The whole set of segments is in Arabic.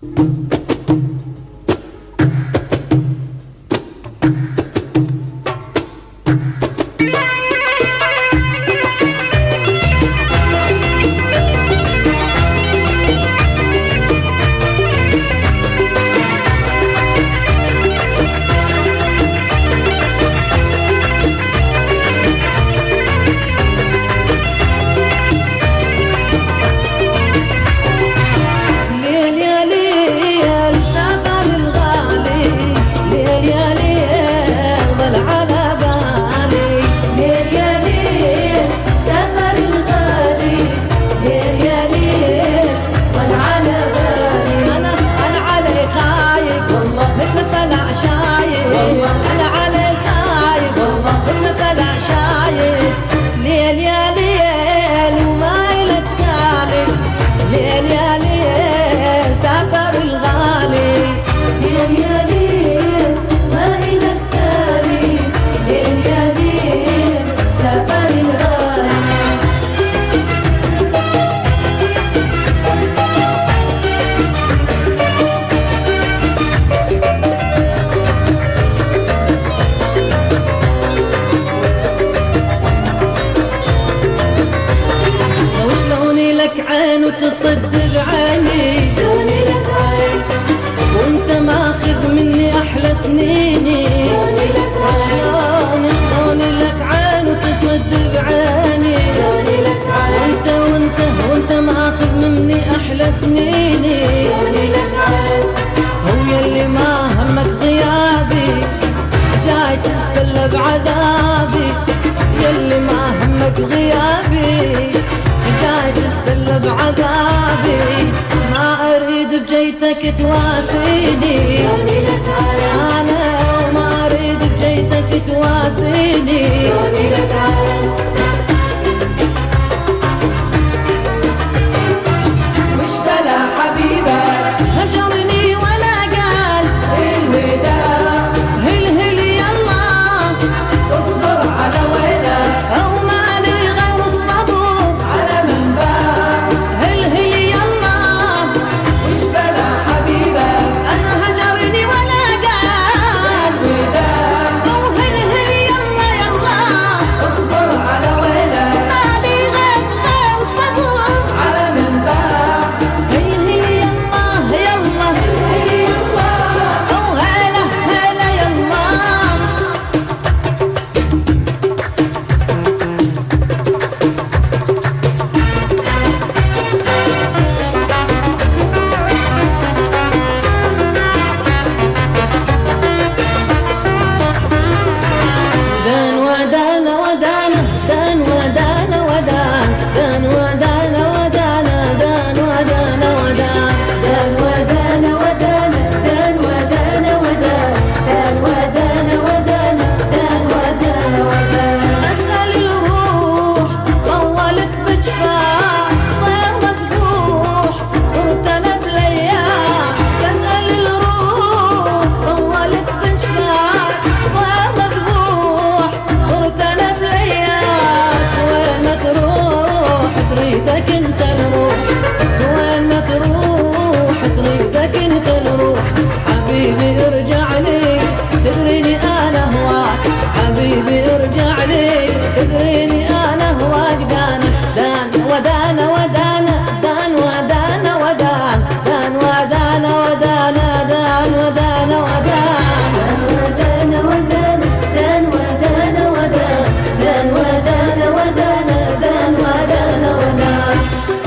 تصدق عيني شلوني لك عين وانت ماخذ مني احلى سنيني شلوني لك عين شلوني لك عين وتصدق عيني شلوني لك عين وانت ماخذ مني احلى سنيني شلوني لك عين هو يلي ما همك غيابي جاي تتسلى بعذابي يلي ما همك غيابي جاي تتسلى بعذابي ما اريد بجيتك تواسيني شلوني لك عين انا وما اريد بجيتك تواسيني شلوني لك عين وش بلا حبيبه هجرني ولا قال الوداع هل هل يلا اصبر على ويله او مالي غير الصبر على من باع هل هل يلا وش بلا حبيبه انا هجرني ولا قال الوداع او هل هل يلا يلا اصبر على ويله مالي غير الصبر على من باع هل هل يلا يلا هل يلا او هلا هلا يلا دان ودان ودان دان ودان ودان دان ودان ودان دان ودان ودان دان ودان ودان دان ودان ودان دان ودان ودان دان ودان ودان اسال الروح طولت بجفاح طير مذبوح صرت انا بالايام اسال الروح طولت بجفاح طير مذبوح صرت انا بالايام وين ما تروح تريدك انت الروح وين ما تروح تريدك انت الروح حبيبي ارجع لي تدريني انا هواك حبيبي ارجع لي تدريني انا هواك دان دان ودان ودان دان ودان ودان دان ودان ودان دان ودان ودان دان ودان دان ودان ودان دان ودان ودان دان ودان ودان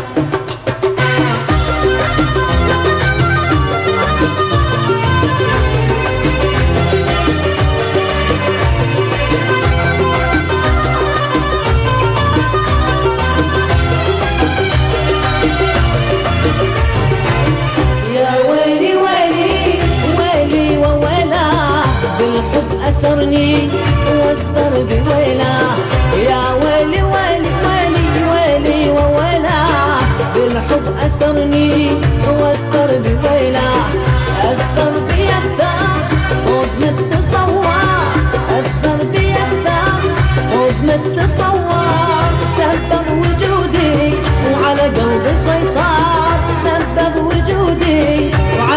يا ويلي ويلي ويلي وويلا بالحب أسرني والضرب ويلا يا ويلي ويلي ويلي ويلي وويلا بالحب أسرني والضرب ويلا الضرب يثار خوف متصور الضرب يثار خوف متصور سبب وجودي وعلى قلبي سيطر سبب وجودي وعلى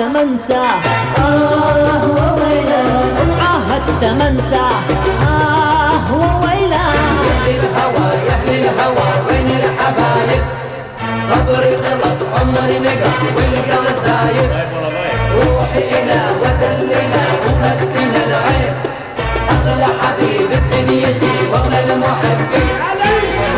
منساه وويله عاهدت منساه وويله. يا الهوى يا اهل الهوى وين الحبايب؟ صبري خلص عمري نقص والقلب دايب. روحي الى ودلنا ومسكين العيب، اغلى حبيب بدنيتي واغلى المحبين علي.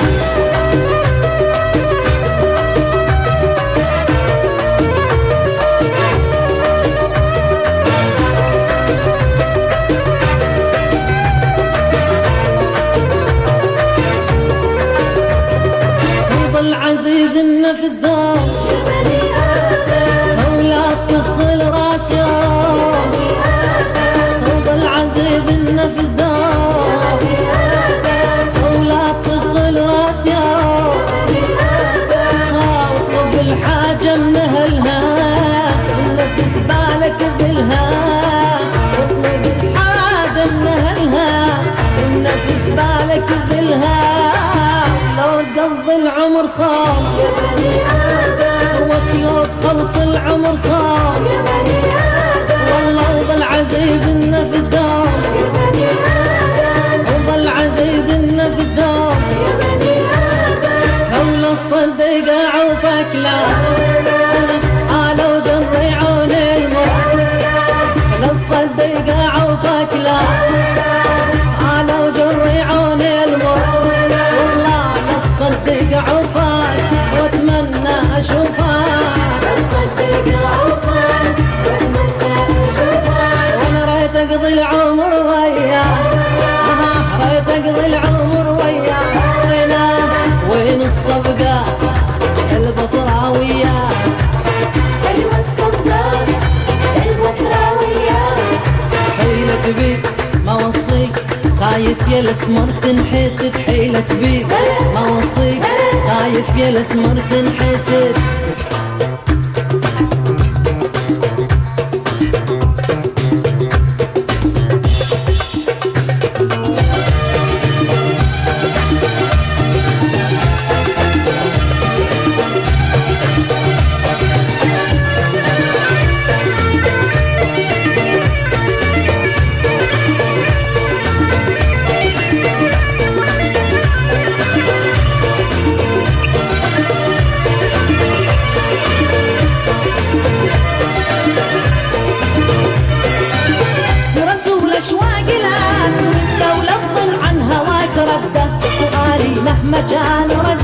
العزيز النفس دار يا بني آدم، ولا تدخل راسي يا بني آدم. رضا العزيز النفس دار يا بني آدم، ولا تدخل راسي يا بني آدم. اطلب الحاجة من أهلها النفس بالك ذلها. اطلب الحاجة من أهلها النفس بالك ذلها. قضي العمر صار يا بني آدم، وكيوت خلص العمر صار يا بني آدم. والله وظل عزيز النفس دار يا بني آدم، وظل عزيز النفس دار يا بني آدم. هول الصدق عوفك لا قالوا جري عون المر. هول الصدق عوفك لا قالوا جري عون المر. صدق عوفك واتمنى اشوفك، صدق عوفك واتمنى اشوفك. وانا ريت اقضي العمر وياك، ريت اقضي العمر وياك. وين الصفقة البصراوية؟ حلوة الصفقة البصراوية. حيلة بيك ما وصيك خايف يا الاسمر تنحسد. حيلة بيك ما وصيك خايف يا الاسمر تنحسد. مهما كان رد